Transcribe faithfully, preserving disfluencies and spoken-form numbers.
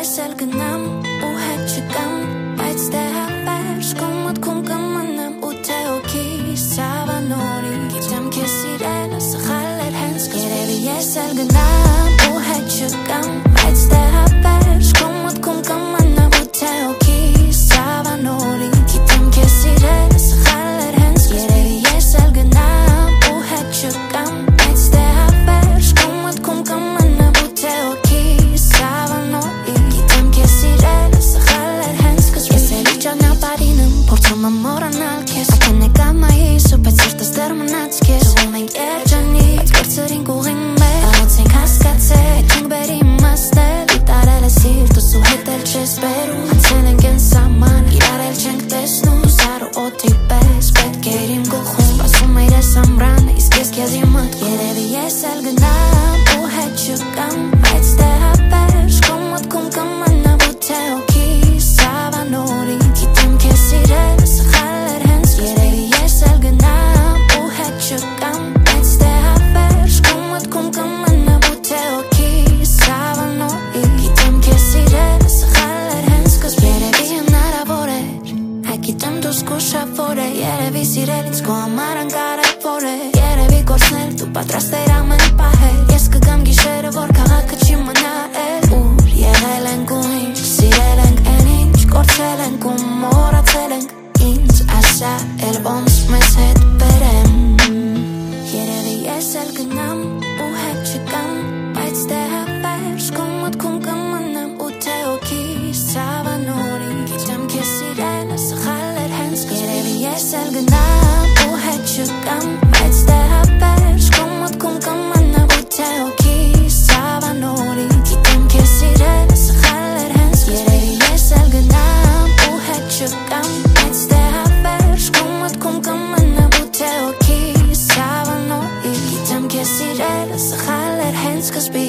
ես էլ գնամ ու հետ չկամ, բայց դե հավեր շկոմոտ քում կմնամ ու թե օքիս ծավանորի գիտեմ քեզ սիրելը սխալ էր հենց երևի ես էլ գնամ ու հետ չկամ, բայց դե հավեր շկոմոտ քում կմնամ ու թե օքիս ծավանորի գիտեմ քեզ սիրելը սխալ էր հենց երևի ես էլ գնամ ու հետ չկամ, բայց դե հավեր շկոմոտ քում կմնամ ու թե օքիս ծավանորի գիտեմ քեզ սիրելը սխալ էր հենց ես էլի ճանապարհին եմ փորձում եմ մոռանալ քեզ ակեն եկամ այիս ու բայց սրտս դեռ մնաց քեզ ում ենք երջանիկ բայց կրծրինք ուղին մեր աղոցենք հասկացել հետ ենք բերի իմաստել վիտարել է սիրտս ու հետ էլ չես բերում անցել ենք են սահման իրար էլ չենք տեսնում սար ու օդի պես պետք էր իմ գլխում սպասում էր ես ամրանը իսկ ես քեզ իմը երևի ես էլ գնամ ու հետ չկամ, բայց դե հավեր շկոմոտ քում կմնամ ու թե օքիս ծավանորի գիտեմ քեզ սիրելը սխալ էր հենց երևի ես էլ գնամ ու հետ չկամ, բայց դե հավեր շկոմոտ քում կմնամ ու թե օքիս ծավանորի գիտեմ քեզ սիրելը սխալ էր հենց երևի հնարավոր էր հայ գիտեմ դու զգուշավոր է երևի սիրել ինձ քո համար անկարևոր է երևի կորցնել դու պատրաստ էր ամեն պահել ես կգամ գիշերը որ քաղաքը չի մնա էլ ուր եղել ենք ու ինչ սիրել ենք են ինչ կորցել ենք ու մոռացել ենք ինձ ասա էլ ոնց մեզ հետ բերեմ երևի ես էլ գնամ ու հետ չկամ, բայց դե հավեր շկոմոտ քում կմնամ ու թե օքիս ծավանորի գիտեմ քեզ սիրելը սխալ էր հենց երևի ես էլ գնամ ու հետ չկամ, բայց դե հավեր շկոմոտ քում կմնամ ու թե օքիս ծավանորի գիտեմ քեզ սիրելը սխալ էր հենց երևի ես էլ գնամ ու հետ չկամ, բայց դե հավեր շկոմոտ քում կմնամ ու թե օքիս ծավանորի գիտեմ քեզ սիրելը սխալ էր հենց սկզբի